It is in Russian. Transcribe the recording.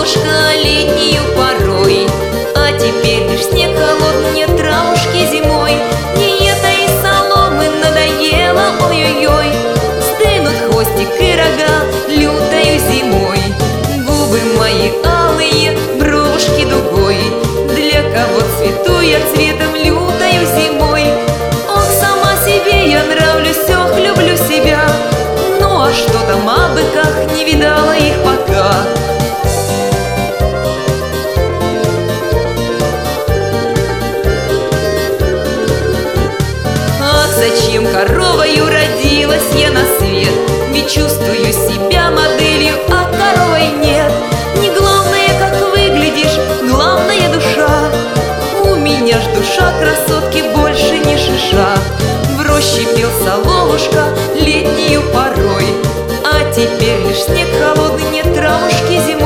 соловушка летнюю порой, а теперь лишь снег холодный, нет травушки зимой. Не этой соломы надоело, ой-ой-ой, стынут хвостик и рога лютою зимой. Губы мои алые, брошки дугой, для кого цвету я цветом лютою зимой. Ох, сама себе я нравлюсь, ох, люблю себя. Ну а что там о быках, не видала их пока. Ах, зачем коровою родилась я на свет? Ведь чувствую себя моделью, а коровой нет. Не главное, как выглядишь, главное душа. У меня ж душа красотки больше не шиша. В роще пел соловушка летнюю порой, а теперь лишь снег холодный, нет травушки зимой.